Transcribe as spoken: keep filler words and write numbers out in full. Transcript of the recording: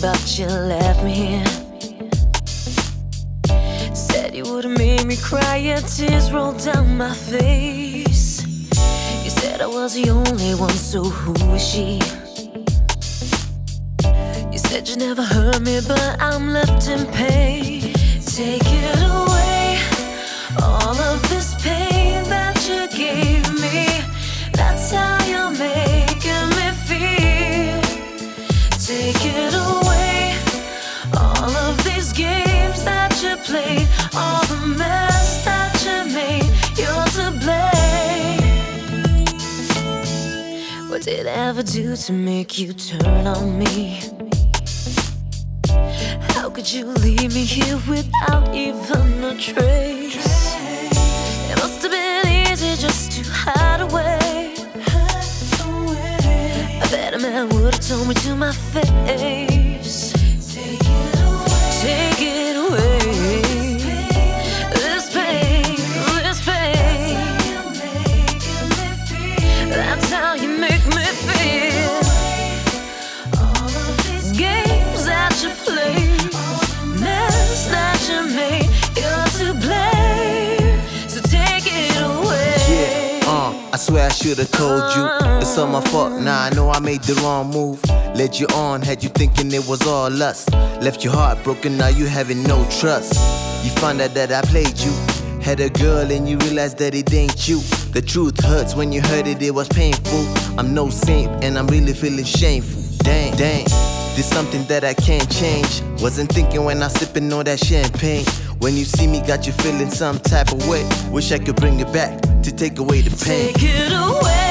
but you left me here. Said you would've made me cry, and tears rolled down my face. You said I was the only one, so who is she? You said you never hurt me, but I'm left in pain. Take it away, all of this pain that you gave me. That's how you're making me feel. Take it away, all of these games that you played, all the mess that you made, you're to blame. What did I ever do to make you turn on me? How could you leave me here without even a trace? It must have been easy just to hide away. I bet a man would've told me to my face. Take it away, take it away. This pain, this pain. That's how you make me feel. Games that you play, mess that you made, you're to blame. So take it away. Yeah, uh, I swear I should've told you. It's all my fault, nah, I know I made the wrong move. Led you on, had you thinking it was all lust. Left your heart broken, now you having no trust. You found out that I played you. Had a girl and you realized that it ain't you. The truth hurts, when you heard it, it was painful. I'm no saint and I'm really feeling shameful. Dang, dang, this something that I can't change. Wasn't thinking when I sipping on that champagne. When you see me, got you feeling some type of way. Wish I could bring it back to take away the pain. Take it away.